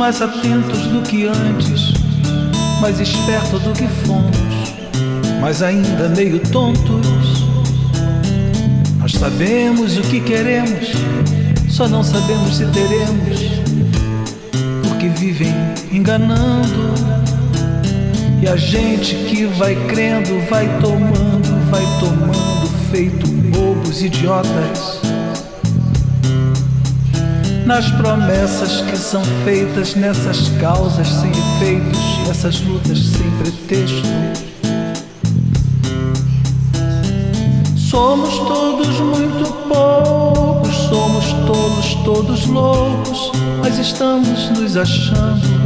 mais atentos do que antes, mais espertos do que fomos, mas ainda meio tontos. Nós sabemos o que queremos, só não sabemos se teremos, porque vivem enganando. E a gente que vai crendo, vai tomando, feito bobos idiotas, nas promessas que são feitas, nessas causas sem efeitos, nessas lutas sem pretexto. Somos todos muito poucos, somos todos loucos, mas estamos nos achando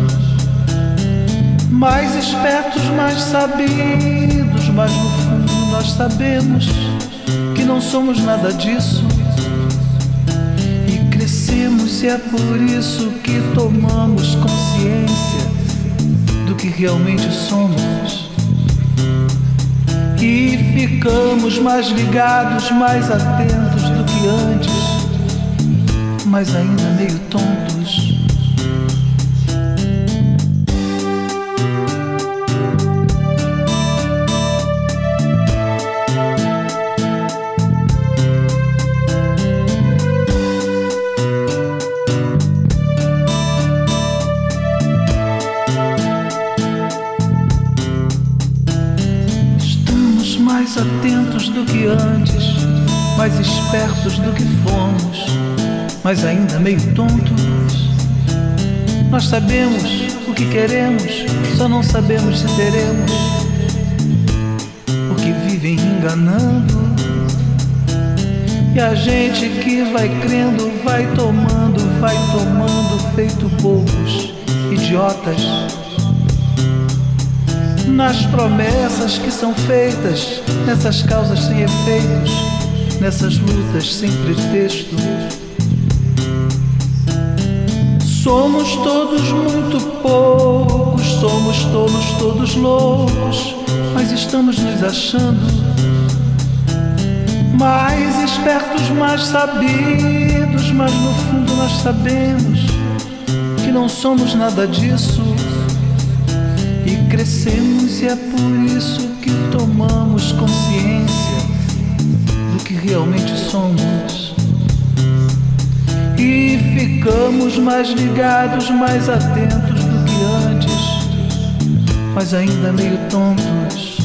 mais espertos, mais sabidos, mas no fundo nós sabemos que não somos nada disso. E crescemos e é por isso que tomamos consciência do que realmente somos. E ficamos mais ligados, mais atentos do que antes, mas ainda meio tontos. Mais atentos do que antes, mais espertos do que fomos, mas ainda meio tontos. Nós sabemos o que queremos, só não sabemos se teremos, porque vivem enganando. E a gente que vai crendo, vai tomando, feito bobos idiotas, nas promessas que são feitas, nessas causas sem efeitos, nessas lutas sem pretexto. Somos todos muito poucos, somos todos loucos, mas estamos nos achando mais espertos, mais sabidos, mas no fundo nós sabemos que não somos nada disso. E crescemos e é por isso que tomamos consciência do que realmente somos. E ficamos mais ligados, mais atentos do que antes, mas ainda meio tontos.